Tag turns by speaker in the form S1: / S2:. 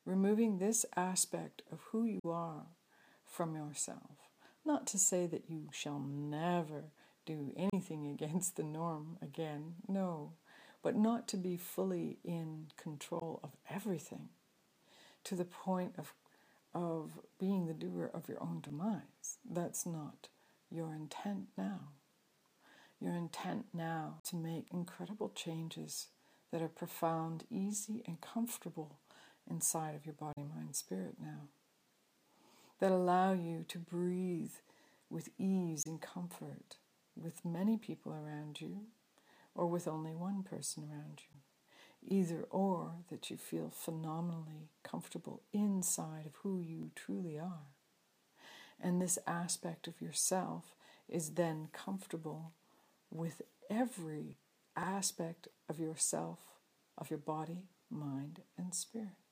S1: Removing this aspect of who you are from yourself. Not to say that you shall never do anything against the norm again, no, but not to be fully in control of everything to the point of being the doer of your own demise. That's not your intent now. Your intent now to make incredible changes that are profound, easy, and comfortable inside of your body, mind, spirit now, that allow you to breathe with ease and comfort with many people around you or with only one person around you. Either or, that you feel phenomenally comfortable inside of who you truly are. And this aspect of yourself is then comfortable with every aspect of yourself, of your body, mind, and spirit.